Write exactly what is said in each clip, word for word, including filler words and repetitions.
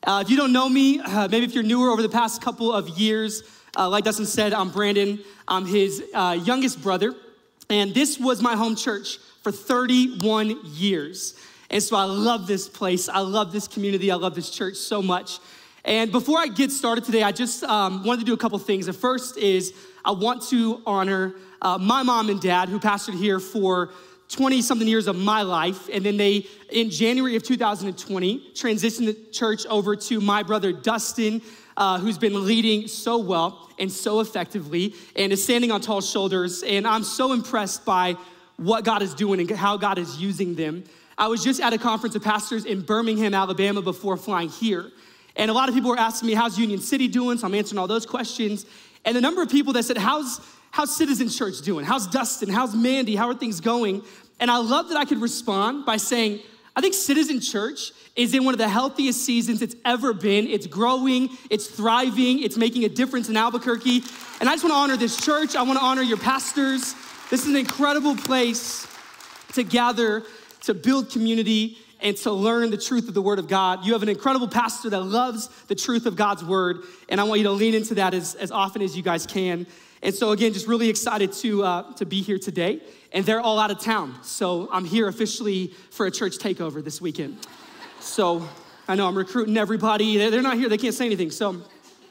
Uh, if you don't know me, uh, maybe if you're newer over the past couple of years, uh, like Dustin said, I'm Brandon. I'm his uh, youngest brother. And this was my home church for thirty-one years. And so I love this place. I love this community. I love this church so much. And before I get started today, I just um, wanted to do a couple things. The first is I want to honor uh, my mom and dad who pastored here for twenty-something years of my life. And then they, in January of two thousand twenty, transitioned the church over to my brother, Dustin, uh, who's been leading so well and so effectively and is standing on tall shoulders. And I'm so impressed by what God is doing and how God is using them. I was just at a conference of pastors in Birmingham, Alabama before flying here. And a lot of people were asking me, how's Union City doing? So I'm answering all those questions. And the number of people that said, how's, how's Citizen Church doing? How's Dustin? How's Mandy? How are things going? And I love that I could respond by saying, I think Citizen Church is in one of the healthiest seasons it's ever been. It's growing, it's thriving, it's making a difference in Albuquerque. And I just wanna honor this church. I wanna honor your pastors. This is an incredible place to gather, to build community, and to learn the truth of the word of God. You have an incredible pastor that loves the truth of God's word, and I want you to lean into that as, as often as you guys can. And so again, just really excited to, uh, to be here today. And they're all out of town, so I'm here officially for a church takeover this weekend. So I know I'm recruiting everybody. They're not here, they can't say anything. So,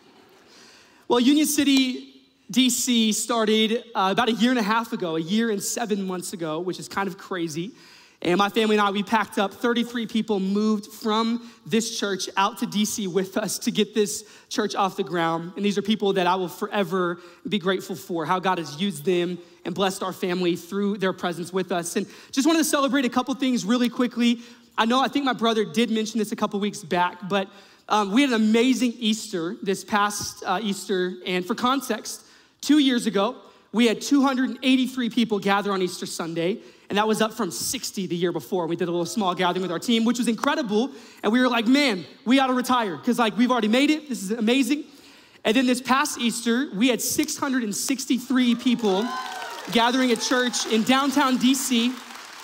well, Union City, D C started uh, about a year and a half ago, a year and seven months ago, which is kind of crazy. And my family and I, we packed up, thirty-three people moved from this church out to D C with us to get this church off the ground. And these are people that I will forever be grateful for, how God has used them and blessed our family through their presence with us. And just wanted to celebrate a couple things really quickly. I know, I think my brother did mention this a couple weeks back, but um, we had an amazing Easter this past uh, Easter. And for context, two years ago, we had two hundred eighty-three people gather on Easter Sunday. And that was up from sixty the year before. We did a little small gathering with our team, which was incredible. And we were like, man, we ought to retire because like we've already made it. This is amazing. And then this past Easter, we had six hundred sixty-three people gathering at church in downtown D C.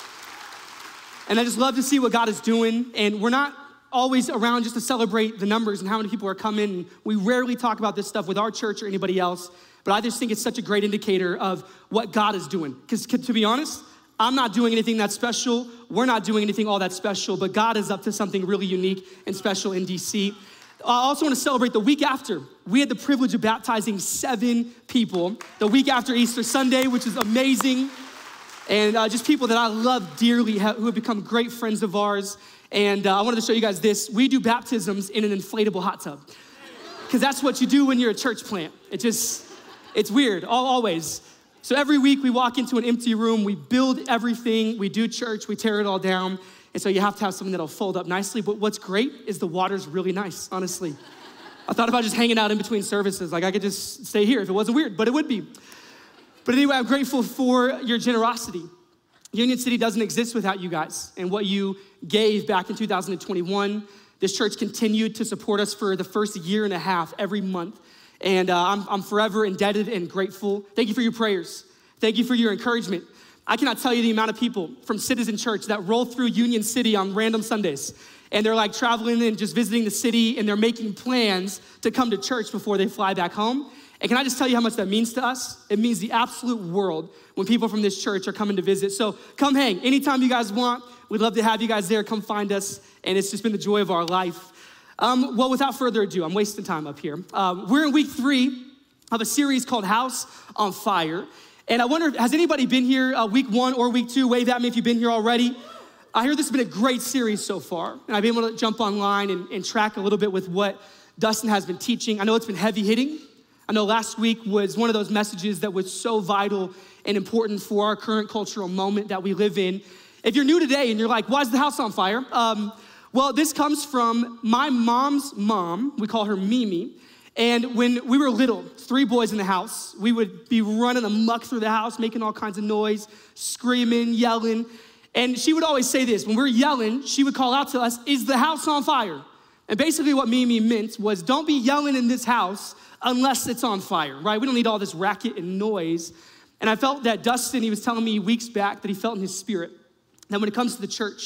And I just love to see what God is doing. And we're not always around just to celebrate the numbers and how many people are coming. And we rarely talk about this stuff with our church or anybody else. But I just think it's such a great indicator of what God is doing. Because to be honest, I'm not doing anything that special. We're not doing anything all that special, but God is up to something really unique and special in D C. I also want to celebrate the week after. We had the privilege of baptizing seven people the week after Easter Sunday, which is amazing. And uh, just people that I love dearly who have become great friends of ours. And uh, I wanted to show you guys this. We do baptisms in an inflatable hot tub. Because that's what you do when you're a church plant. It just, it's weird, always. So every week we walk into an empty room, we build everything, we do church, we tear it all down. And so you have to have something that'll fold up nicely. But what's great is the water's really nice, honestly. I thought about just hanging out in between services. Like I could just stay here if it wasn't weird, but it would be. But anyway, I'm grateful for your generosity. Union City doesn't exist without you guys and what you gave back in two thousand twenty-one. This church continued to support us for the first year and a half every month. And uh, I'm, I'm forever indebted and grateful. Thank you for your prayers. Thank you for your encouragement. I cannot tell you the amount of people from Citizen Church that roll through Union City on random Sundays. And they're like traveling and just visiting the city and they're making plans to come to church before they fly back home. And can I just tell you how much that means to us? It means the absolute world when people from this church are coming to visit. So come hang anytime you guys want. We'd love to have you guys there. Come find us. And it's just been the joy of our life. Um, well, without further ado, I'm wasting time up here. Um, we're in week three of a series called House on Fire. And I wonder, has anybody been here uh, week one or week two? Wave at me if you've been here already. I hear this has been a great series so far. And I've been able to jump online and, and track a little bit with what Dustin has been teaching. I know it's been heavy hitting. I know last week was one of those messages that was so vital and important for our current cultural moment that we live in. If you're new today and you're like, why is the house on fire? Um, Well, this comes from my mom's mom. We call her Mimi. And when we were little, three boys in the house, we would be running amok through the house, making all kinds of noise, screaming, yelling. And she would always say this. When we were yelling, she would call out to us, is the house on fire? And basically what Mimi meant was, don't be yelling in this house unless it's on fire, right? We don't need all this racket and noise. And I felt that Dustin, he was telling me weeks back that he felt in his spirit that when it comes to the church,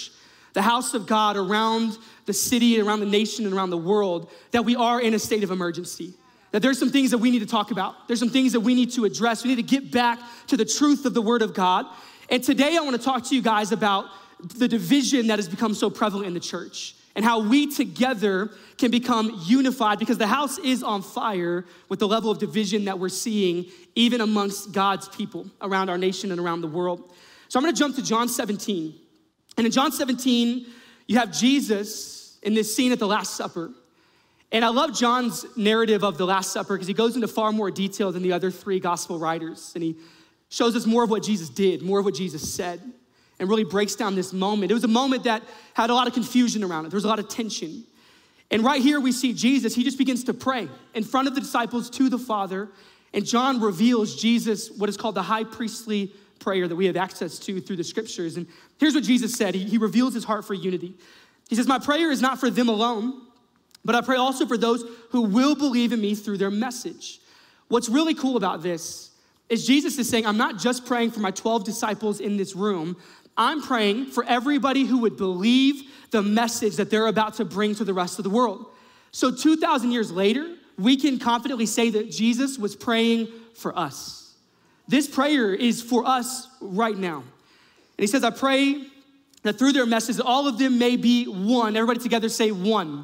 the house of God around the city, around the nation, and around the world, that we are in a state of emergency. That there's some things that we need to talk about. There's some things that we need to address. We need to get back to the truth of the word of God. And today I want to talk to you guys about the division that has become so prevalent in the church and how we together can become unified, because the house is on fire with the level of division that we're seeing even amongst God's people around our nation and around the world. So I'm going to jump to John seventeen. And in John seventeen, you have Jesus in this scene at the Last Supper. And I love John's narrative of the Last Supper because he goes into far more detail than the other three gospel writers. And he shows us more of what Jesus did, more of what Jesus said, and really breaks down this moment. It was a moment that had a lot of confusion around it. There was a lot of tension. And right here we see Jesus, he just begins to pray in front of the disciples to the Father. And John reveals Jesus, what is called the high priestly prayer that we have access to through the scriptures. And here's what Jesus said. He, he reveals his heart for unity. He says, my prayer is not for them alone, but I pray also for those who will believe in me through their message. What's really cool about this is Jesus is saying, I'm not just praying for my twelve disciples in this room. I'm praying for everybody who would believe the message that they're about to bring to the rest of the world. So two thousand years later, we can confidently say that Jesus was praying for us. This prayer is for us right now. And he says, I pray that through their message, all of them may be one. Everybody together say one.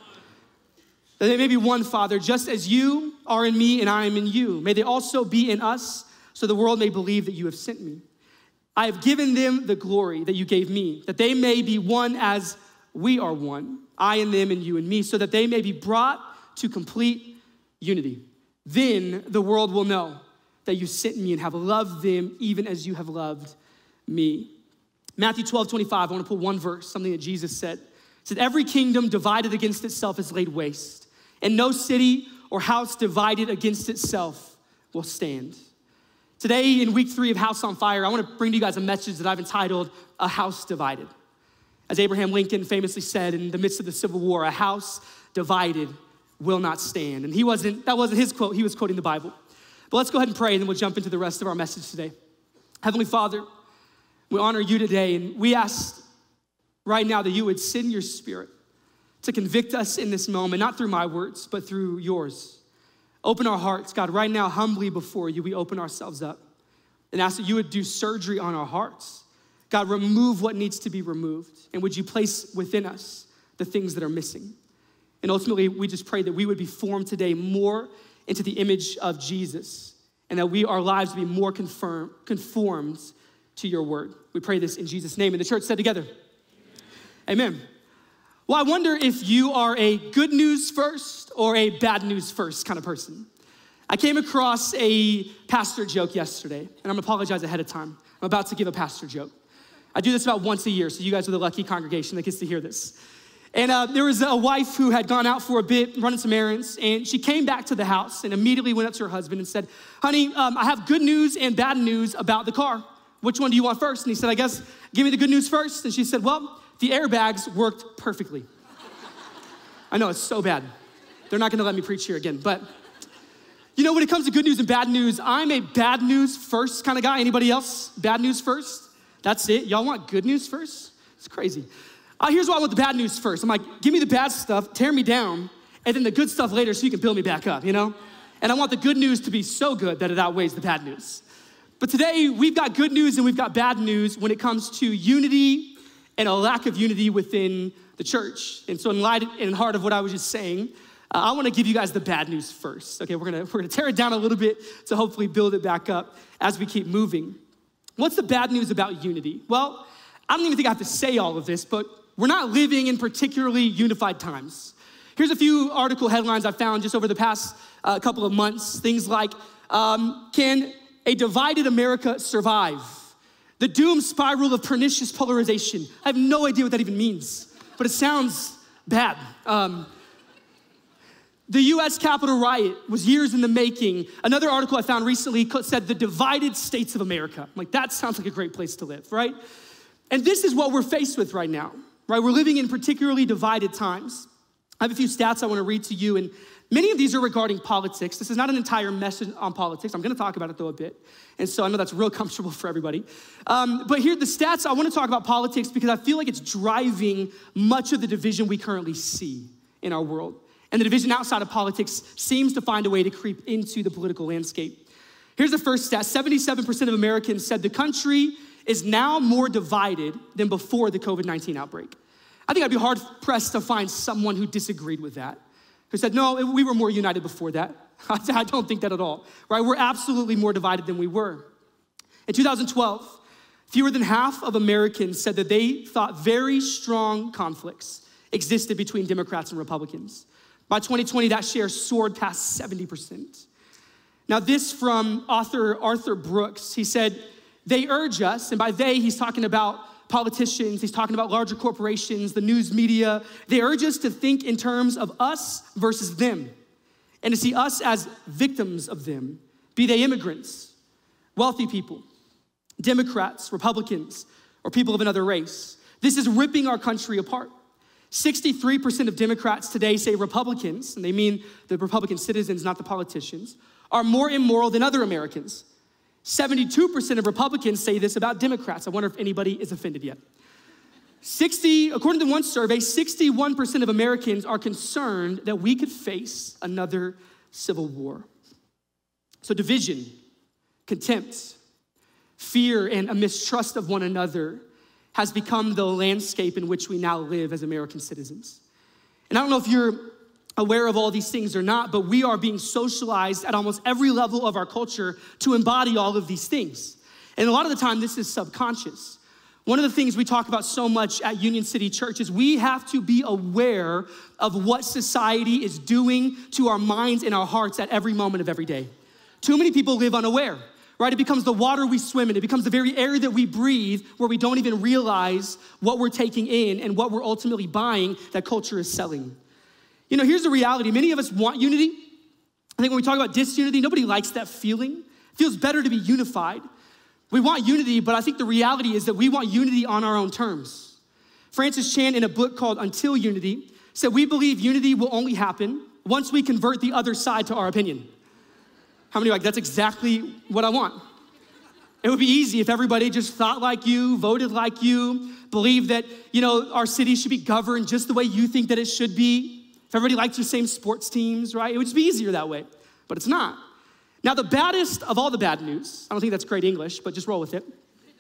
That they may be one, Father, just as you are in me and I am in you. May they also be in us, so the world may believe that you have sent me. I have given them the glory that you gave me, that they may be one as we are one, I and them and you and me, so that they may be brought to complete unity. Then the world will know that you sent me and have loved them even as you have loved me. Matthew twelve twenty-five, I want to put one verse, something that Jesus said. It said, every kingdom divided against itself is laid waste, and no city or house divided against itself will stand. Today, in week three of House on Fire, I want to bring to you guys a message that I've entitled, A House Divided. As Abraham Lincoln famously said in the midst of the Civil War, a house divided will not stand. And he wasn't, that wasn't his quote, he was quoting the Bible. But let's go ahead and pray, and then we'll jump into the rest of our message today. Heavenly Father, we honor you today, and we ask right now that you would send your Spirit to convict us in this moment, not through my words, but through yours. Open our hearts, God, right now, humbly before you, we open ourselves up and ask that you would do surgery on our hearts. God, remove what needs to be removed, and would you place within us the things that are missing? And ultimately, we just pray that we would be formed today more into the image of Jesus, and that we, our lives, would be more confirm, conformed to your word. We pray this in Jesus' name. And the church said together, amen. Amen. Well, I wonder if you are a good news first or a bad news first kind of person. I came across a pastor joke yesterday, and I'm gonna apologize ahead of time. I'm about to give a pastor joke. I do this about once a year, so you guys are the lucky congregation that gets to hear this. And uh, there was a wife who had gone out for a bit, running some errands, and she came back to the house and immediately went up to her husband and said, honey, um, I have good news and bad news about the car. Which one do you want first? And he said, I guess, give me the good news first. And she said, well, the airbags worked perfectly. I know, it's so bad. They're not gonna let me preach here again. But, you know, when it comes to good news and bad news, I'm a bad news first kind of guy. Anybody else? Bad news first? That's it? Y'all want good news first? It's crazy. Uh, here's why I want the bad news first. I'm like, give me the bad stuff, tear me down, and then the good stuff later so you can build me back up, you know? And I want the good news to be so good that it outweighs the bad news. But today, we've got good news and we've got bad news when it comes to unity and a lack of unity within the church. And so in light and in heart of what I was just saying, uh, I wanna give you guys the bad news first. Okay, we're gonna, we're gonna tear it down a little bit to hopefully build it back up as we keep moving. What's the bad news about unity? Well, I don't even think I have to say all of this, but we're not living in particularly unified times. Here's a few article headlines I found just over the past uh, couple of months. Things like, um, can a divided America survive? The doom spiral of pernicious polarization. I have no idea what that even means, but it sounds bad. Um, the U S Capitol riot was years in the making. Another article I found recently said the divided states of America. I'm like, that sounds like a great place to live, right? And this is what we're faced with right now, right? We're living in particularly divided times. I have a few stats I want to read to you, and many of these are regarding politics. This is not an entire message on politics. I'm going to talk about it, though, a bit. And so I know that's real comfortable for everybody. Um, but here, the stats, I want to talk about politics because I feel like it's driving much of the division we currently see in our world. And the division outside of politics seems to find a way to creep into the political landscape. Here's the first stat. seventy-seven percent of Americans said the country is now more divided than before the covid nineteen outbreak. I think I'd be hard-pressed to find someone who disagreed with that, who said, no, we were more united before that. I don't think that at all, right? We're absolutely more divided than we were. In two thousand twelve, fewer than half of Americans said that they thought very strong conflicts existed between Democrats and Republicans. By twenty twenty, that share soared past seventy percent. Now, this from author Arthur Brooks. He said, they urge us, and by they, he's talking about politicians, he's talking about larger corporations, the news media. They urge us to think in terms of us versus them, and to see us as victims of them, be they immigrants, wealthy people, Democrats, Republicans, or people of another race. This is ripping our country apart. sixty-three percent of Democrats today say Republicans, and they mean the Republican citizens, not the politicians, are more immoral than other Americans. seventy-two percent of Republicans say this about Democrats. I wonder if anybody is offended yet. sixty, according to one survey, sixty-one percent of Americans are concerned that we could face another civil war. So division, contempt, fear, and a mistrust of one another has become the landscape in which we now live as American citizens. And I don't know if you're aware of all these things or not, but we are being socialized at almost every level of our culture to embody all of these things. And a lot of the time, this is subconscious. One of the things we talk about so much at Union City Church is we have to be aware of what society is doing to our minds and our hearts at every moment of every day. Too many people live unaware, right? It becomes the water we swim in. It becomes the very air that we breathe, where we don't even realize what we're taking in and what we're ultimately buying that culture is selling. You know, here's the reality. Many of us want unity. I think when we talk about disunity, nobody likes that feeling. It feels better to be unified. We want unity, but I think the reality is that we want unity on our own terms. Francis Chan, in a book called Until Unity, said we believe unity will only happen once we convert the other side to our opinion. How many are like, that's exactly what I want? It would be easy if everybody just thought like you, voted like you, believed that, you know, our city should be governed just the way you think that it should be. If everybody liked your same sports teams, right? It would just be easier that way, but it's not. Now, the baddest of all the bad news, I don't think that's great English, but just roll with it,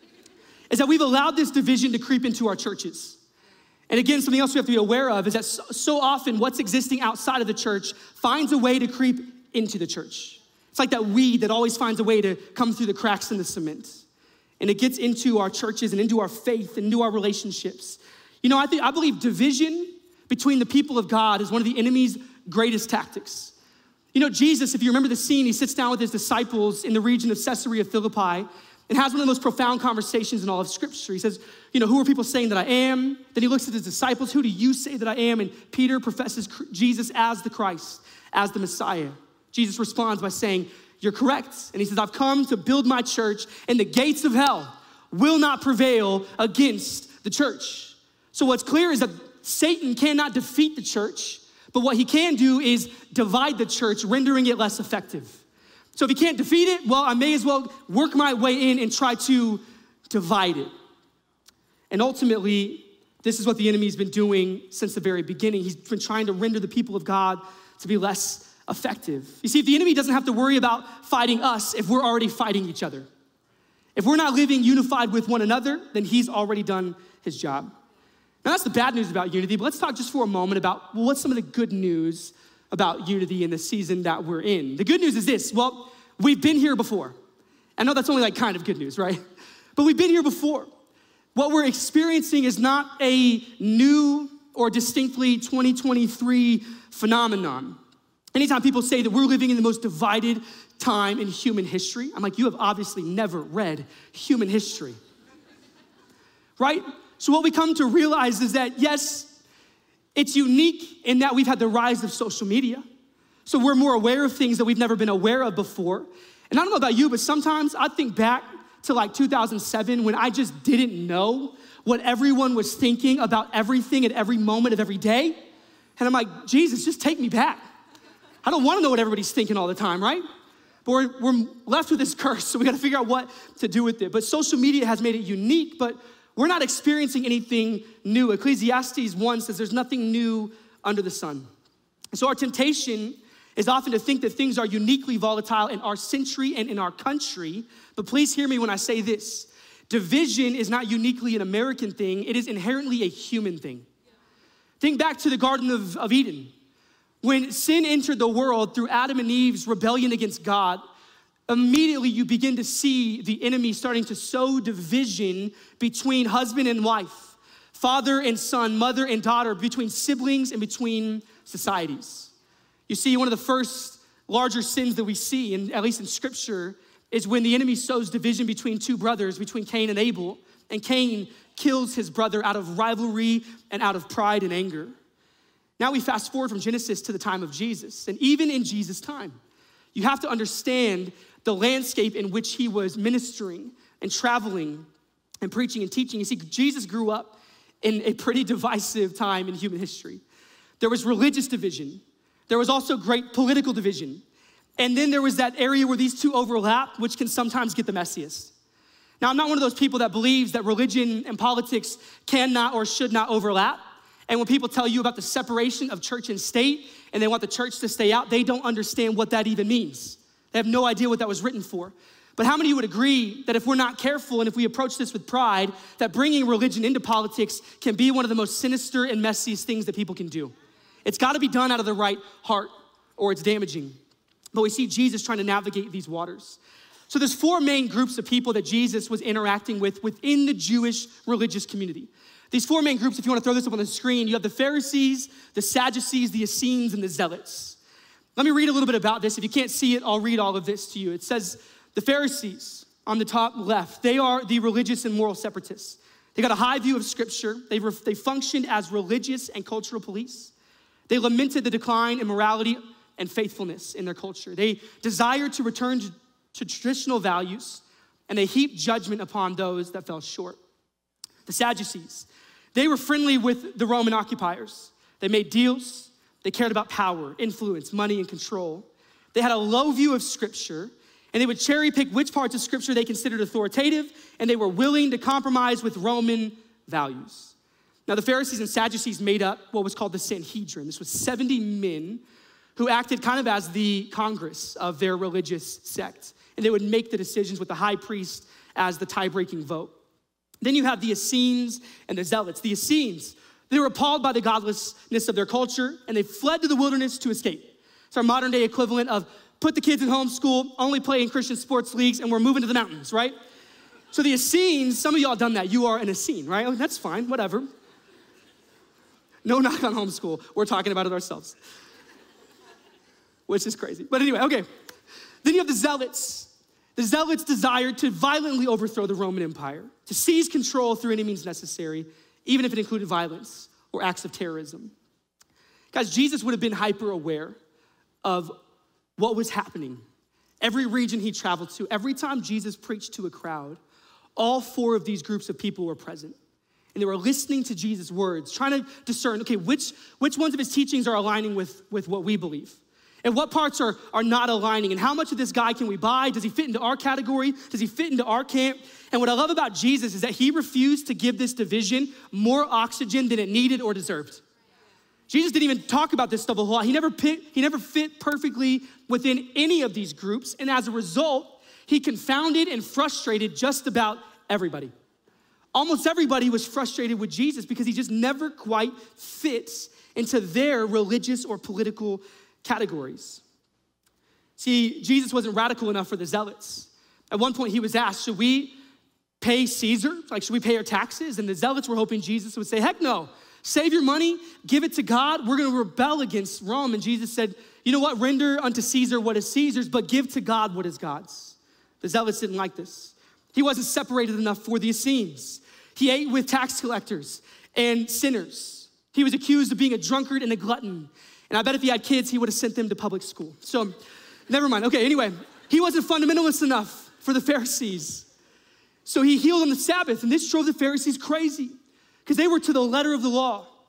is that we've allowed this division to creep into our churches. And again, something else we have to be aware of is that so, so often what's existing outside of the church finds a way to creep into the church. It's like that weed that always finds a way to come through the cracks in the cement. And it gets into our churches and into our faith and into our relationships. You know, I think I believe division between the people of God is one of the enemy's greatest tactics. You know, Jesus, if you remember the scene, he sits down with his disciples in the region of Caesarea Philippi and has one of the most profound conversations in all of Scripture. He says, you know, who are people saying that I am? Then he looks at his disciples, who do you say that I am? And Peter professes Jesus as the Christ, as the Messiah. Jesus responds by saying, you're correct. And he says, I've come to build my church, and the gates of hell will not prevail against the church. So what's clear is that Satan cannot defeat the church, but what he can do is divide the church, rendering it less effective. So if he can't defeat it, well, I may as well work my way in and try to divide it. And ultimately, this is what the enemy's been doing since the very beginning. He's been trying to render the people of God to be less effective. You see, if the enemy doesn't have to worry about fighting us if we're already fighting each other. If we're not living unified with one another, then he's already done his job. Now, that's the bad news about unity, but let's talk just for a moment about, well, what's some of the good news about unity in the season that we're in? The good news is this. Well, we've been here before. I know that's only like kind of good news, right? But we've been here before. What we're experiencing is not a new or distinctly twenty twenty-three phenomenon. Anytime people say that we're living in the most divided time in human history, I'm like, you have obviously never read human history, right? So what we come to realize is that, yes, it's unique in that we've had the rise of social media. So we're more aware of things that we've never been aware of before. And I don't know about you, but sometimes I think back to like two thousand seven when I just didn't know what everyone was thinking about everything at every moment of every day. And I'm like, Jesus, just take me back. I don't want to know what everybody's thinking all the time, right? But we're, we're left with this curse, so we got to figure out what to do with it. But social media has made it unique, but we're not experiencing anything new. Ecclesiastes one says there's nothing new under the sun. And so our temptation is often to think that things are uniquely volatile in our century and in our country. But please hear me when I say this. Division is not uniquely an American thing. It is inherently a human thing. Think back to the Garden of, of Eden. When sin entered the world through Adam and Eve's rebellion against God, immediately you begin to see the enemy starting to sow division between husband and wife, father and son, mother and daughter, between siblings and between societies. You see, one of the first larger sins that we see, in, at least in scripture, is when the enemy sows division between two brothers, between Cain and Abel, and Cain kills his brother out of rivalry and out of pride and anger. Now we fast forward from Genesis to the time of Jesus, and even in Jesus' time, you have to understand the landscape in which he was ministering and traveling and preaching and teaching. You see, Jesus grew up in a pretty divisive time in human history. There was religious division. There was also great political division. And then there was that area where these two overlap, which can sometimes get the messiest. Now, I'm not one of those people that believes that religion and politics cannot or should not overlap. And when people tell you about the separation of church and state, and they want the church to stay out, they don't understand what that even means. They have no idea what that was written for. But how many of you would agree that if we're not careful and if we approach this with pride, that bringing religion into politics can be one of the most sinister and messiest things that people can do? It's got to be done out of the right heart, or it's damaging. But we see Jesus trying to navigate these waters. So there's four main groups of people that Jesus was interacting with within the Jewish religious community. These four main groups, if you want to throw this up on the screen, you have the Pharisees, the Sadducees, the Essenes, and the Zealots. Let me read a little bit about this. If you can't see it, I'll read all of this to you. It says, the Pharisees on the top left, they are the religious and moral separatists. They got a high view of scripture. They, re- they functioned as religious and cultural police. They lamented the decline in morality and faithfulness in their culture. They desired to return to, to traditional values, and they heaped judgment upon those that fell short. The Sadducees, they were friendly with the Roman occupiers. They made deals. They cared about power, influence, money, and control. They had a low view of scripture, and they would cherry pick which parts of scripture they considered authoritative, and they were willing to compromise with Roman values. Now, the Pharisees and Sadducees made up what was called the Sanhedrin. This was seventy men who acted kind of as the Congress of their religious sect, and they would make the decisions with the high priest as the tie-breaking vote. Then you have the Essenes and the Zealots. The Essenes, they were appalled by the godlessness of their culture, and they fled to the wilderness to escape. It's our modern day equivalent of put the kids in homeschool, only play in Christian sports leagues, and we're moving to the mountains, right? So the Essenes, some of y'all done that. You are an Essene, right? Oh, that's fine, whatever. No knock on homeschool. We're talking about it ourselves, which is crazy. But anyway, okay. Then you have the Zealots. The Zealots desired to violently overthrow the Roman Empire, to seize control through any means necessary, even if it included violence or acts of terrorism. Guys, Jesus would have been hyper aware of what was happening. Every region he traveled to, every time Jesus preached to a crowd, all four of these groups of people were present. And they were listening to Jesus' words, trying to discern, okay, which, which ones of his teachings are aligning with, with what we believe? And what parts are, are not aligning? And how much of this guy can we buy? Does he fit into our category? Does he fit into our camp? And what I love about Jesus is that he refused to give this division more oxygen than it needed or deserved. Jesus didn't even talk about this stuff a whole lot. He never, picked, he never fit perfectly within any of these groups. And as a result, he confounded and frustrated just about everybody. Almost everybody was frustrated with Jesus because he just never quite fits into their religious or political categories. See, Jesus wasn't radical enough for the Zealots. At one point he was asked, should we pay Caesar? Like, should we pay our taxes? And the Zealots were hoping Jesus would say, heck no, save your money, give it to God. We're gonna rebel against Rome. And Jesus said, you know what? Render unto Caesar what is Caesar's, but give to God what is God's. The Zealots didn't like this. He wasn't separated enough for the Essenes. He ate with tax collectors and sinners. He was accused of being a drunkard and a glutton. And I bet if he had kids, he would have sent them to public school. So never mind. Okay, anyway, he wasn't fundamentalist enough for the Pharisees. So he healed on the Sabbath, and this drove the Pharisees crazy because they were to the letter of the law.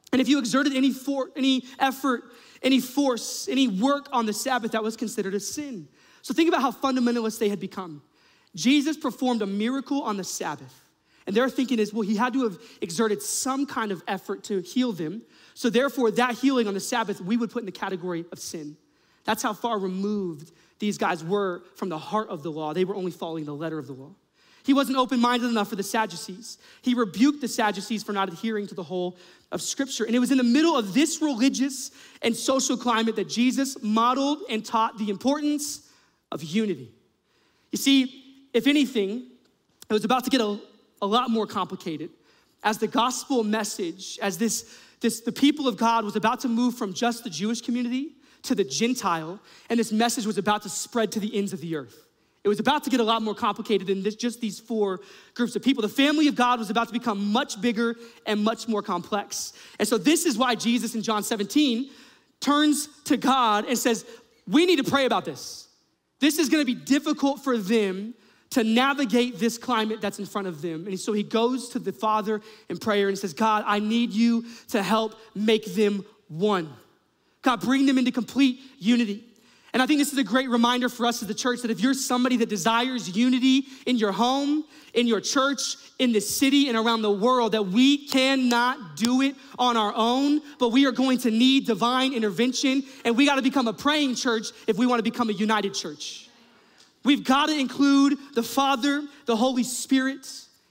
And if you exerted any for, any effort, any force, any work on the Sabbath, that was considered a sin. So think about how fundamentalist they had become. Jesus performed a miracle on the Sabbath. And their thinking is, well, he had to have exerted some kind of effort to heal them. So therefore, that healing on the Sabbath, we would put in the category of sin. That's how far removed these guys were from the heart of the law. They were only following the letter of the law. He wasn't open-minded enough for the Sadducees. He rebuked the Sadducees for not adhering to the whole of Scripture. And it was in the middle of this religious and social climate that Jesus modeled and taught the importance of unity. You see, if anything, it was about to get a, a lot more complicated as the gospel message, as this, this the people of God was about to move from just the Jewish community to the Gentile, and this message was about to spread to the ends of the earth. It was about to get a lot more complicated than this, just these four groups of people. The family of God was about to become much bigger and much more complex. And so this is why Jesus in John seventeen turns to God and says, we need to pray about this. This is gonna be difficult for them to navigate this climate that's in front of them. And so he goes to the Father in prayer and says, God, I need you to help make them one. God, bring them into complete unity. And I think this is a great reminder for us as the church that if you're somebody that desires unity in your home, in your church, in this city, and around the world, that we cannot do it on our own, but we are going to need divine intervention, and we gotta become a praying church if we wanna become a united church. We've gotta include the Father, the Holy Spirit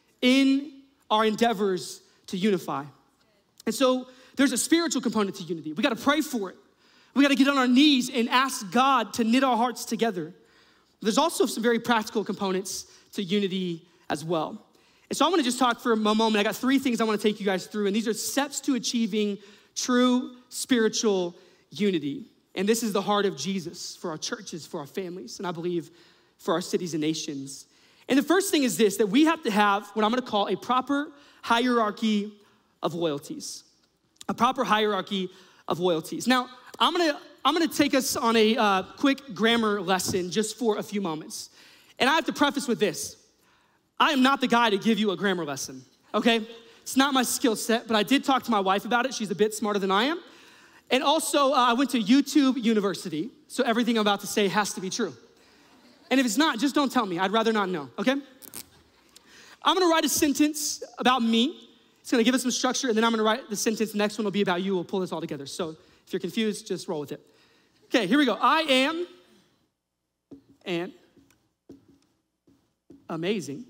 in our endeavors to unify. And so there's a spiritual component to unity. We gotta pray for it. We gotta get on our knees and ask God to knit our hearts together. There's also some very practical components to unity as well. And so I wanna just talk for a moment. I got three things I wanna take you guys through, and these are steps to achieving true spiritual unity. And this is the heart of Jesus for our churches, for our families, and I believe for our cities and nations. And the first thing is this, that we have to have what I'm gonna call a proper hierarchy of loyalties. A proper hierarchy of loyalties. Now, I'm gonna, I'm gonna take us on a uh, quick grammar lesson just for a few moments. And I have to preface with this. I am not the guy to give you a grammar lesson, okay? It's not my skill set, but I did talk to my wife about it. She's a bit smarter than I am. And also, uh, I went to YouTube University, so everything I'm about to say has to be true. And if it's not, just don't tell me. I'd rather not know, okay? I'm gonna write a sentence about me. It's gonna give us some structure, and then I'm gonna write the sentence. The next one will be about you. We'll pull this all together. So if you're confused, just roll with it. Okay, here we go. I am an amazing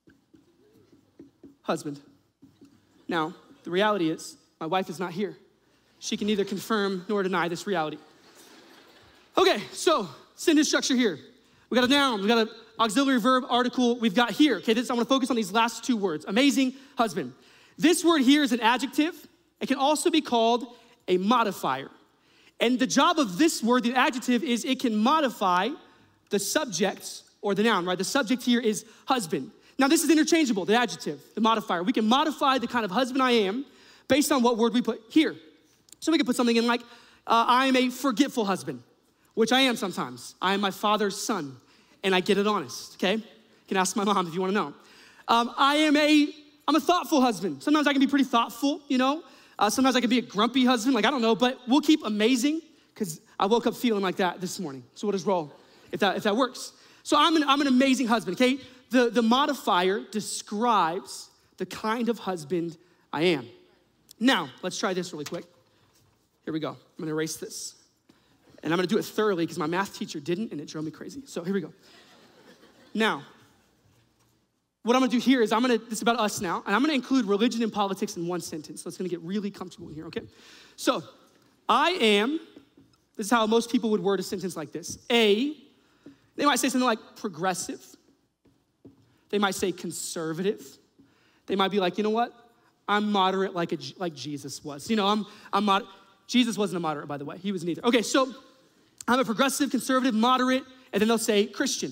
husband. Now, the reality is, my wife is not here. She can neither confirm nor deny this reality. Okay, so sentence structure here. We got a noun, we got an auxiliary verb, article, we've got here. Okay, this, I wanna focus on these last two words. Amazing husband. This word here is an adjective. It can also be called a modifier. And the job of this word, the adjective, is it can modify the subject or the noun, right? The subject here is husband. Now this is interchangeable, the adjective, the modifier. We can modify the kind of husband I am based on what word we put here. So we can put something in like, uh, I am a forgetful husband, which I am sometimes. I am my father's son, and I get it honest, okay? You can ask my mom if you wanna know. Um, I am a, I'm a thoughtful husband. Sometimes I can be pretty thoughtful, you know? Uh, sometimes I can be a grumpy husband, like I don't know, but we'll keep amazing, because I woke up feeling like that this morning. So we'll just roll, if that, if that works. So I'm an, I'm an amazing husband, okay? The, the modifier describes the kind of husband I am. Now, let's try this really quick. Here we go. I'm gonna erase this. And I'm gonna do it thoroughly because my math teacher didn't and it drove me crazy. So here we go. Now, what I'm gonna do here is I'm gonna, this is about us now, and I'm gonna include religion and politics in one sentence. So it's gonna get really comfortable here, okay? So, I am, this is how most people would word a sentence like this. A, they might say something like progressive. They might say conservative. They might be like, you know what? I'm moderate like, a, like Jesus was. You know, I'm, I'm moderate. Jesus wasn't a moderate, by the way. He was neither. Okay, so I'm a progressive, conservative, moderate, and then they'll say Christian.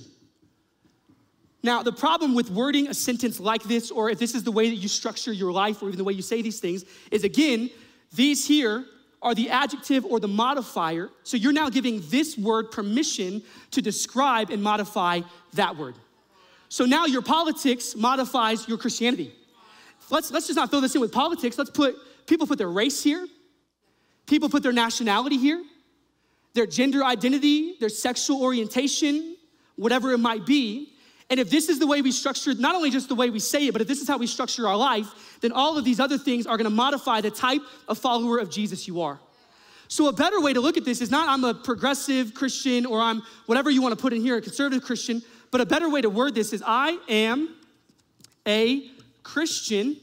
Now, the problem with wording a sentence like this, or if this is the way that you structure your life, or even the way you say these things, is again, these here are the adjective or the modifier, so you're now giving this word permission to describe and modify that word. So now your politics modifies your Christianity. Let's, let's just not throw this in with politics. Let's put people put their race here. People put their nationality here, their gender identity, their sexual orientation, whatever it might be. And if this is the way we structure, not only just the way we say it, but if this is how we structure our life, then all of these other things are gonna modify the type of follower of Jesus you are. So a better way to look at this is not I'm a progressive Christian or I'm whatever you wanna put in here, a conservative Christian, but a better way to word this is I am a Christian,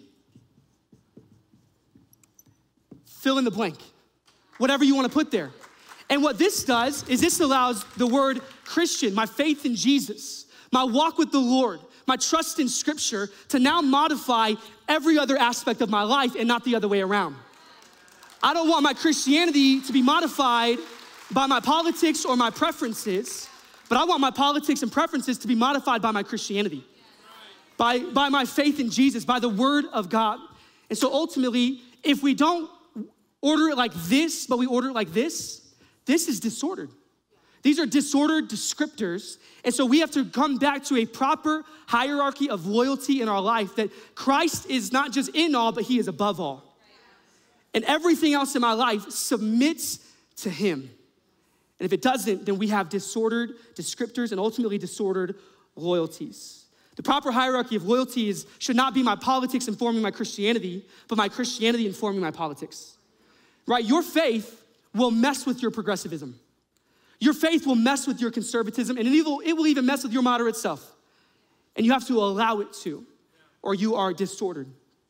fill in the blank, whatever you wanna put there. And what this does is this allows the word Christian, my faith in Jesus, my walk with the Lord, my trust in Scripture to now modify every other aspect of my life and not the other way around. I don't want my Christianity to be modified by my politics or my preferences, but I want my politics and preferences to be modified by my Christianity, by, by my faith in Jesus, by the Word of God. And so ultimately, if we don't order it like this, but we order it like this, this is disordered. These are disordered descriptors. And so we have to come back to a proper hierarchy of loyalty in our life that Christ is not just in all, but he is above all. And everything else in my life submits to him. And if it doesn't, then we have disordered descriptors and ultimately disordered loyalties. The proper hierarchy of loyalty is, should not be my politics informing my Christianity, but my Christianity informing my politics. Right? Your faith will mess with your progressivism. Your faith will mess with your conservatism, and it will, it will even mess with your moderate self. And you have to allow it to, or you are disordered.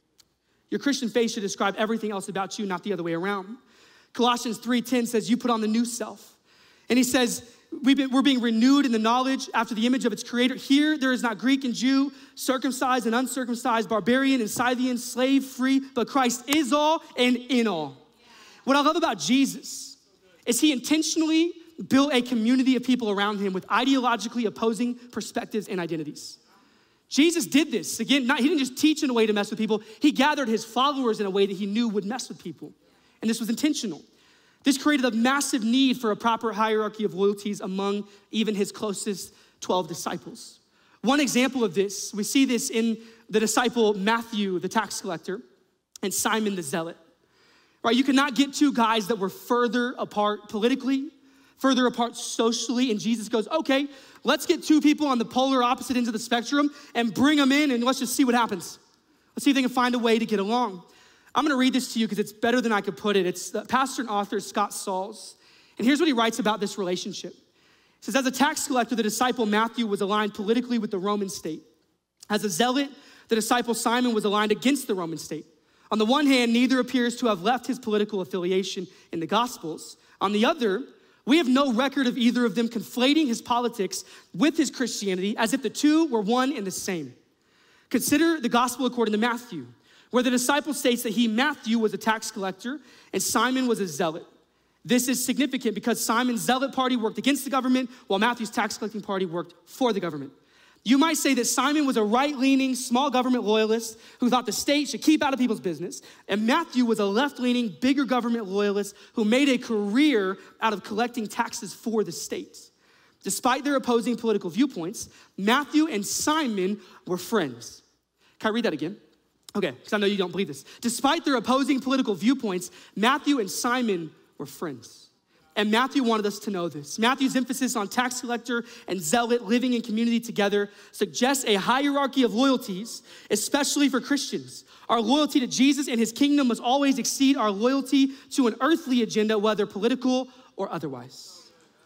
Your Christian faith should describe everything else about you, not the other way around. Colossians three ten says, you put on the new self. And he says, we've been, we're being renewed in the knowledge after the image of its creator. Here, there is not Greek and Jew, circumcised and uncircumcised, barbarian and Scythian, slave, free, but Christ is all and in all. What I love about Jesus is he intentionally built a community of people around him with ideologically opposing perspectives and identities. Jesus did this. Again, not, he didn't just teach in a way to mess with people. He gathered his followers in a way that he knew would mess with people. And this was intentional. This created a massive need for a proper hierarchy of loyalties among even his closest twelve disciples. One example of this, we see this in the disciple Matthew, the tax collector, and Simon the zealot. Right? You cannot get two guys that were further apart politically, further apart socially, and Jesus goes, okay, let's get two people on the polar opposite ends of the spectrum and bring them in and let's just see what happens. Let's see if they can find a way to get along. I'm gonna read this to you because it's better than I could put it. It's the pastor and author Scott Sauls. And here's what he writes about this relationship. He says, as a tax collector, the disciple Matthew was aligned politically with the Roman state. As a zealot, the disciple Simon was aligned against the Roman state. On the one hand, neither appears to have left his political affiliation in the Gospels. On the other, we have no record of either of them conflating his politics with his Christianity as if the two were one and the same. Consider the gospel according to Matthew, where the disciple states that he, Matthew, was a tax collector and Simon was a zealot. This is significant because Simon's zealot party worked against the government while Matthew's tax collecting party worked for the government. You might say that Simon was a right-leaning, small government loyalist who thought the state should keep out of people's business, and Matthew was a left-leaning, bigger government loyalist who made a career out of collecting taxes for the state. Despite their opposing political viewpoints, Matthew and Simon were friends. Can I read that again? Okay, because I know you don't believe this. Despite their opposing political viewpoints, Matthew and Simon were friends. And Matthew wanted us to know this. Matthew's emphasis on tax collector and zealot living in community together suggests a hierarchy of loyalties, especially for Christians. Our loyalty to Jesus and his kingdom must always exceed our loyalty to an earthly agenda, whether political or otherwise.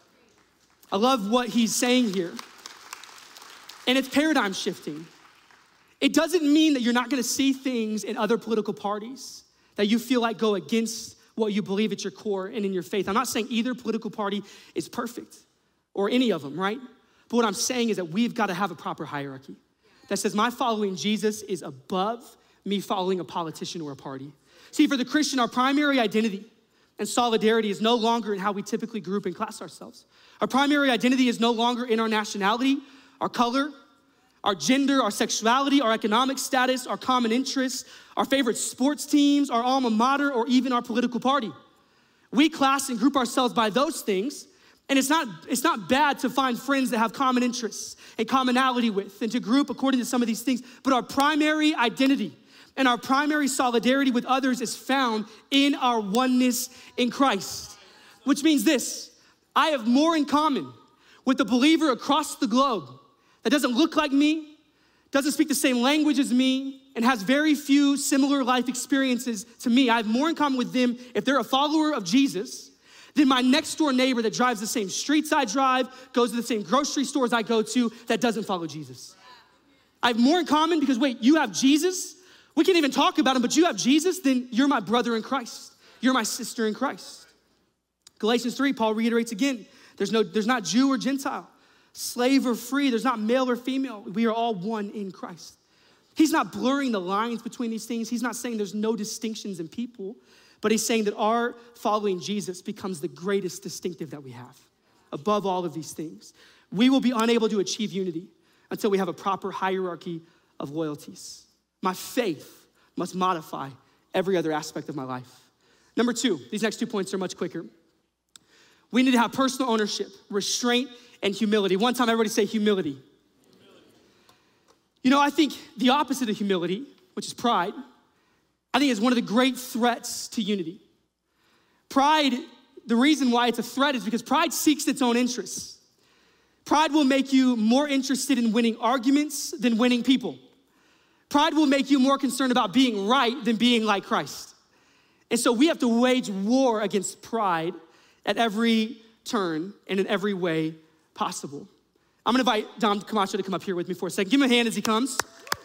I love what he's saying here. And it's paradigm shifting. It doesn't mean that you're not gonna see things in other political parties that you feel like go against what you believe at your core and in your faith. I'm not saying either political party is perfect or any of them, right? But what I'm saying is that we've got to have a proper hierarchy that says my following Jesus is above me following a politician or a party. See, for the Christian, our primary identity and solidarity is no longer in how we typically group and class ourselves. Our primary identity is no longer in our nationality, our color, our gender, our sexuality, our economic status, our common interests, our favorite sports teams, our alma mater, or even our political party. We class and group ourselves by those things, and it's not, it's not bad to find friends that have common interests and commonality with, and to group according to some of these things, but our primary identity And our primary solidarity with others is found in our oneness in Christ, which means this: I have more in common with a believer across the globe that doesn't look like me, doesn't speak the same language as me, and has very few similar life experiences to me. I have more in common with them if they're a follower of Jesus than my next door neighbor that drives the same streets I drive, goes to the same grocery stores I go to, that doesn't follow Jesus. I have more in common because, wait, you have Jesus? We can't even talk about him, but you have Jesus? Then you're my brother in Christ. You're my sister in Christ. Galatians three, Paul reiterates again, there's no, there's not Jew or Gentile, slave or free, there's not male or female. We are all one in Christ. He's not blurring the lines between these things. He's not saying there's no distinctions in people, but he's saying that our following Jesus becomes the greatest distinctive that we have above all of these things. We will be unable to achieve unity until we have a proper hierarchy of loyalties. My faith must modify every other aspect of my life. Number two, these next two points are much quicker. We need to have personal ownership, restraint, and humility. One time, everybody say humility. Humility. You know, I think the opposite of humility, which is pride, I think is one of the great threats to unity. Pride, the reason why it's a threat is because pride seeks its own interests. Pride will make you more interested in winning arguments than winning people. Pride will make you more concerned about being right than being like Christ. And so we have to wage war against pride at every turn and in every way possible. I'm gonna invite Dom Camacho to come up here with me for a second. Give him a hand as he comes.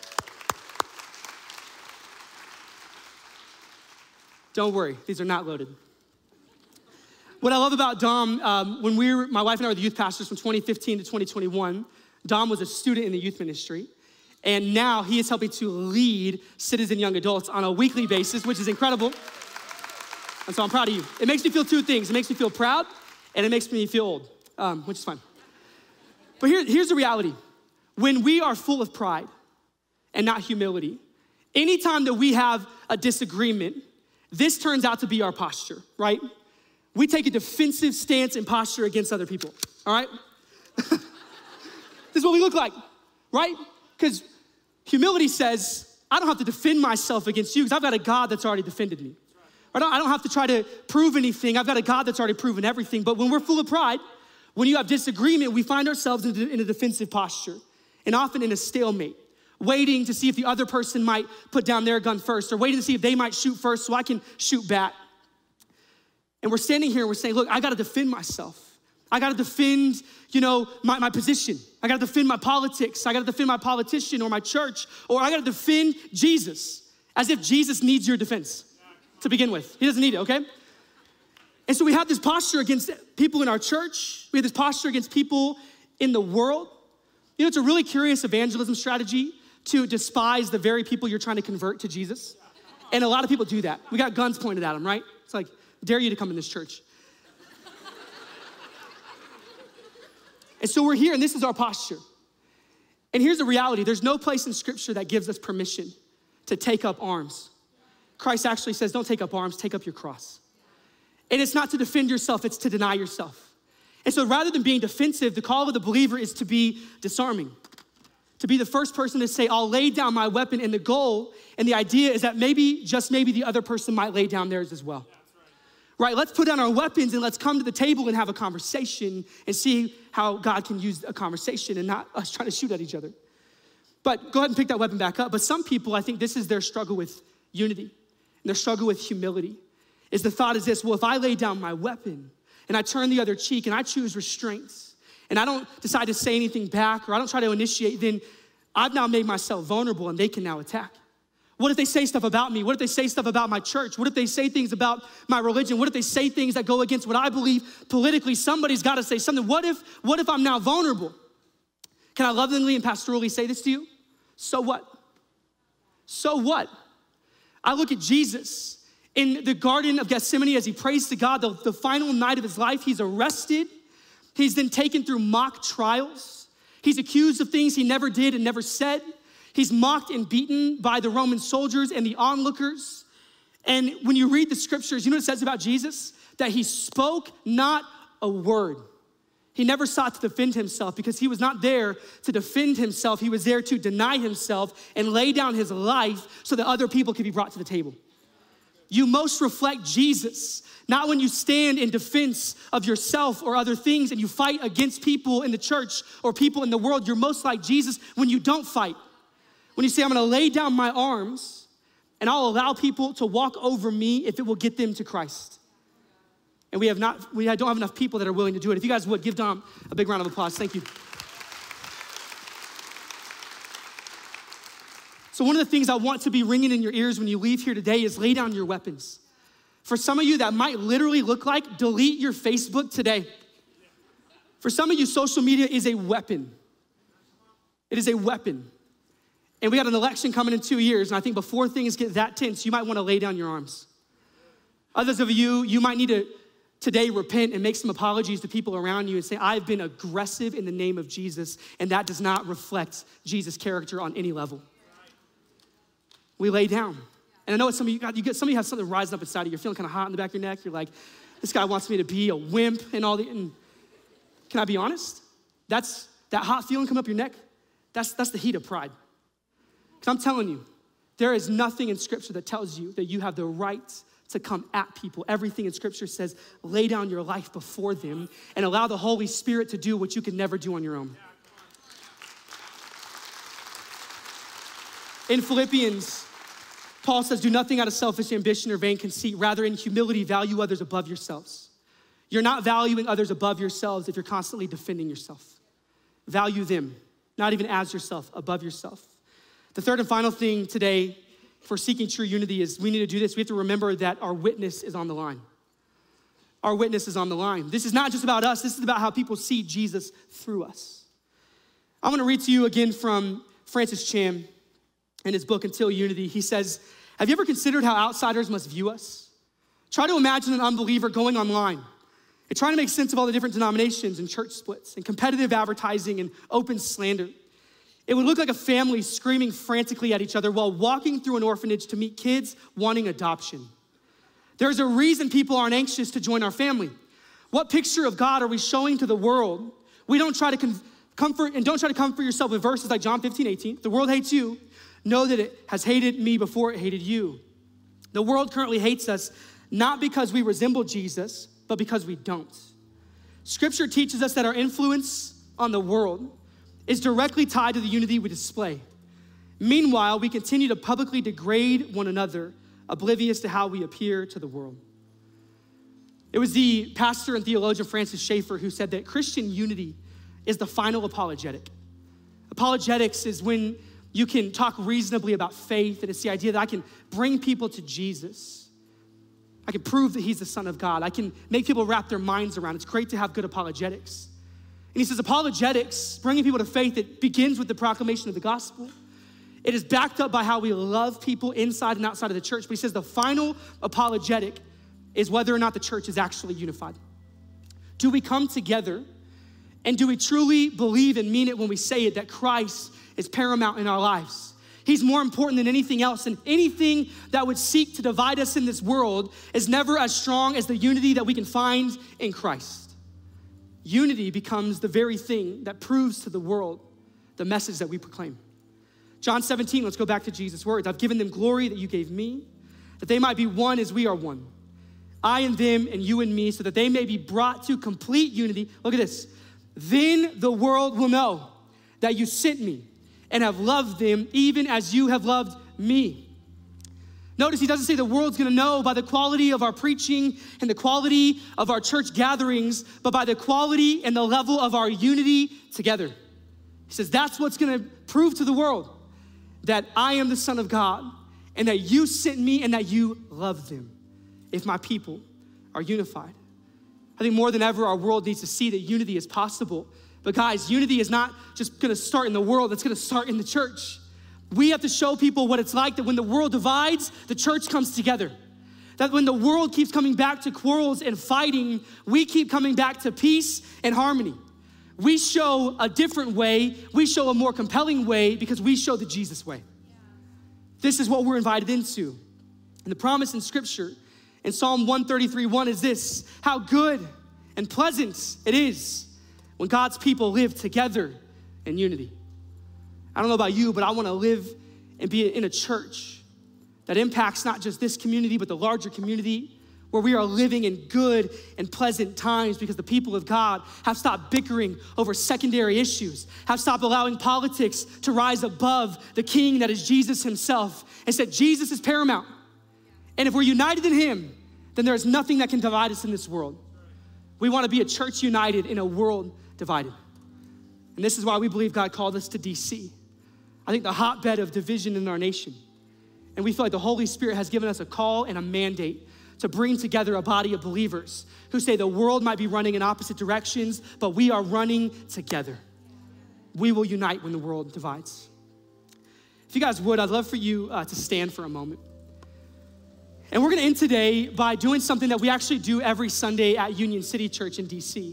Don't worry, these are not loaded. What I love about Dom, um, when we were, my wife and I were the youth pastors from twenty fifteen to twenty twenty-one, Dom was a student in the youth ministry, and now he is helping to lead Citizen Young Adults on a weekly basis, which is incredible. And so I'm proud of you. It makes me feel two things. It makes me feel proud, and it makes me feel old, um, which is fine. But here, here's the reality. When we are full of pride and not humility, anytime that we have a disagreement, this turns out to be our posture, right? We take a defensive stance and posture against other people, all right? This is what we look like, right? Because humility says, I don't have to defend myself against you because I've got a God that's already defended me. I don't, I don't have to try to prove anything. I've got a God that's already proven everything. But when we're full of pride, when you have disagreement, we find ourselves in a, in a defensive posture and often in a stalemate, waiting to see if the other person might put down their gun first or waiting to see if they might shoot first so I can shoot back. And we're standing here and we're saying, look, I gotta defend myself. I gotta defend, you know, my, my position. I gotta defend my politics. I gotta defend my politician or my church, or I gotta defend Jesus, as if Jesus needs your defense to begin with. He doesn't need it, okay? And so we have this posture against people in our church. We have this posture against people in the world. You know, it's a really curious evangelism strategy to despise the very people you're trying to convert to Jesus. And a lot of people do that. We got guns pointed at them, right? It's like, dare you to come in this church. And so we're here, and this is our posture. And here's the reality. There's no place in Scripture that gives us permission to take up arms. Christ actually says, don't take up arms, take up your cross. And it's not to defend yourself, it's to deny yourself. And so rather than being defensive, the call of the believer is to be disarming, to be the first person to say, I'll lay down my weapon, and the goal and the idea is that maybe, just maybe the other person might lay down theirs as well. Right, let's put down our weapons and let's come to the table and have a conversation and see how God can use a conversation and not us trying to shoot at each other. But go ahead and pick that weapon back up. But some people, I think this is their struggle with unity and their struggle with humility, is the thought is this: well, if I lay down my weapon and I turn the other cheek and I choose restraints and I don't decide to say anything back or I don't try to initiate, then I've now made myself vulnerable and they can now attack. What if they say stuff about me? What if they say stuff about my church? What if they say things about my religion? What if they say things that go against what I believe politically? Somebody's got to say something. What if, what if I'm now vulnerable? Can I lovingly and pastorally say this to you? So what? So what? I look at Jesus in the Garden of Gethsemane as he prays to God, the, the final night of his life. He's arrested. He's then taken through mock trials. He's accused of things he never did and never said. He's mocked and beaten by the Roman soldiers and the onlookers. And when you read the scriptures, you know what it says about Jesus? That he spoke not a word. He never sought to defend himself because he was not there to defend himself. He was there to deny himself and lay down his life so that other people could be brought to the table. You most reflect Jesus, not when you stand in defense of yourself or other things and you fight against people in the church or people in the world. You're most like Jesus when you don't fight. When you say, I'm gonna lay down my arms and I'll allow people to walk over me if it will get them to Christ. And we have not, we don't have enough people that are willing to do it. If you guys would, give Dom a big round of applause. Thank you. So one of the things I want to be ringing in your ears when you leave here today is lay down your weapons. For some of you, that might literally look like delete your Facebook today. For some of you, social media is a weapon. It is a weapon. And we got an election coming in two years, and I think before things get that tense, you might wanna lay down your arms. Others of you, you might need to today repent and make some apologies to people around you and say, I've been aggressive in the name of Jesus, and that does not reflect Jesus' character on any level. We lay down. And I know some of you got, you get, some of you have something rising up inside of you. You're feeling kind of hot in the back of your neck. You're like, this guy wants me to be a wimp and all the, and can I be honest? That's, that hot feeling coming up your neck, that's, that's the heat of pride. Because I'm telling you, there is nothing in Scripture that tells you that you have the right to come at people. Everything in Scripture says, lay down your life before them and allow the Holy Spirit to do what you can never do on your own. In Philippians, Paul says, do nothing out of selfish ambition or vain conceit. Rather, in humility, value others above yourselves. You're not valuing others above yourselves if you're constantly defending yourself. Value them, not even as yourself, above yourself. The third and final thing today for seeking true unity is we need to do this. We have to remember that our witness is on the line. Our witness is on the line. This is not just about us. This is about how people see Jesus through us. I'm gonna read to you again from Francis Chan in his book, Until Unity. He says, have you ever considered how outsiders must view us? Try to imagine an unbeliever going online and trying to make sense of all the different denominations and church splits and competitive advertising and open slander. It would look like a family screaming frantically at each other while walking through an orphanage to meet kids wanting adoption. There's a reason people aren't anxious to join our family. What picture of God are we showing to the world? We don't try to com- comfort, and don't try to comfort yourself with verses like John fifteen, eighteen. The world hates you. Know that it has hated me before it hated you. The world currently hates us not because we resemble Jesus, but because we don't. Scripture teaches us that our influence on the world is directly tied to the unity we display. Meanwhile, we continue to publicly degrade one another, oblivious to how we appear to the world. It was the pastor and theologian Francis Schaeffer who said that Christian unity is the final apologetic. Apologetics is when you can talk reasonably about faith, and it's the idea that I can bring people to Jesus. I can prove that he's the Son of God. I can make people wrap their minds around it. It's great to have good apologetics. And he says apologetics, bringing people to faith, it begins with the proclamation of the gospel. It is backed up by how we love people inside and outside of the church. But he says the final apologetic is whether or not the church is actually unified. Do we come together and do we truly believe and mean it when we say it that Christ is paramount in our lives? He's more important than anything else, and anything that would seek to divide us in this world is never as strong as the unity that we can find in Christ. Unity becomes the very thing that proves to the world the message that we proclaim. John seventeen, let's go back to Jesus' words. I've given them glory that you gave me, that they might be one as we are one. I and them and you and me, so that they may be brought to complete unity. Look at this. Then the world will know that you sent me and have loved them even as you have loved me. Notice he doesn't say the world's gonna know by the quality of our preaching and the quality of our church gatherings, but by the quality and the level of our unity together. He says that's what's gonna prove to the world that I am the Son of God and that you sent me and that you love them if my people are unified. I think more than ever, our world needs to see that unity is possible. But guys, unity is not just gonna start in the world, it's gonna start in the church. We have to show people what it's like that when the world divides, the church comes together. That when the world keeps coming back to quarrels and fighting, we keep coming back to peace and harmony. We show a different way, we show a more compelling way because we show the Jesus way. This is what we're invited into. And the promise in Scripture in Psalm one thirty-three, one is this: how good and pleasant it is when God's people live together in unity. I don't know about you, but I want to live and be in a church that impacts not just this community, but the larger community, where we are living in good and pleasant times because the people of God have stopped bickering over secondary issues, have stopped allowing politics to rise above the king that is Jesus himself, and said Jesus is paramount. And if we're united in him, then there is nothing that can divide us in this world. We want to be a church united in a world divided. And this is why we believe God called us to D C. I think the hotbed of division in our nation. And we feel like the Holy Spirit has given us a call and a mandate to bring together a body of believers who say the world might be running in opposite directions, but we are running together. We will unite when the world divides. If you guys would, I'd love for you uh, to stand for a moment. And we're gonna end today by doing something that we actually do every Sunday at Union City Church in D C.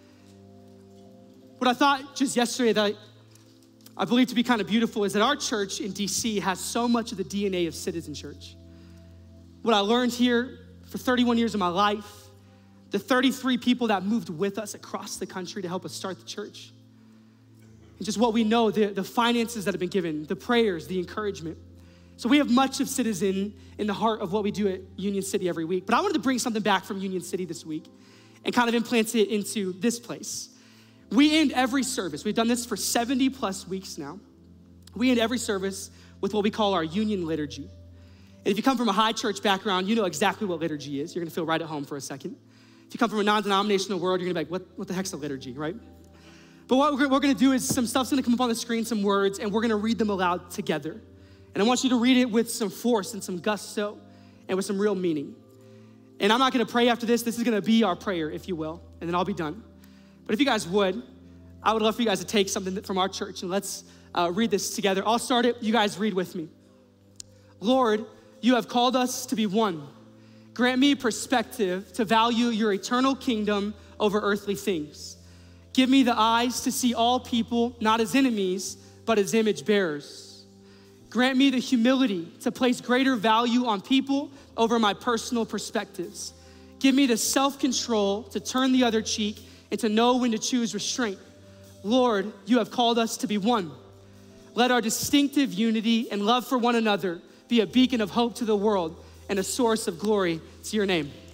What I thought just yesterday that I believe to be kind of beautiful is that our church in D C has so much of the D N A of Citizen Church. What I learned here for thirty-one years of my life, the thirty-three people that moved with us across the country to help us start the church, and just what we know, the, the finances that have been given, the prayers, the encouragement. So we have much of Citizen in the heart of what we do at Union City every week. But I wanted to bring something back from Union City this week and kind of implant it into this place. We end every service, we've done this for seventy plus weeks now. We end every service with what we call our Union Liturgy. And if you come from a high church background, you know exactly what liturgy is. You're gonna feel right at home for a second. If you come from a non-denominational world, you're gonna be like, what, what the heck's a liturgy, right? But what we're, we're gonna do is some stuff's gonna come up on the screen, some words, and we're gonna read them aloud together. And I want you to read it with some force and some gusto and with some real meaning. And I'm not gonna pray after this. This is gonna be our prayer, if you will, and then I'll be done. But if you guys would, I would love for you guys to take something from our church and let's uh, read this together. I'll start it, you guys read with me. Lord, you have called us to be one. Grant me perspective to value your eternal kingdom over earthly things. Give me the eyes to see all people not as enemies, but as image bearers. Grant me the humility to place greater value on people over my personal perspectives. Give me the self-control to turn the other cheek and to know when to choose restraint. Lord, you have called us to be one. Let our distinctive unity and love for one another be a beacon of hope to the world and a source of glory to your name.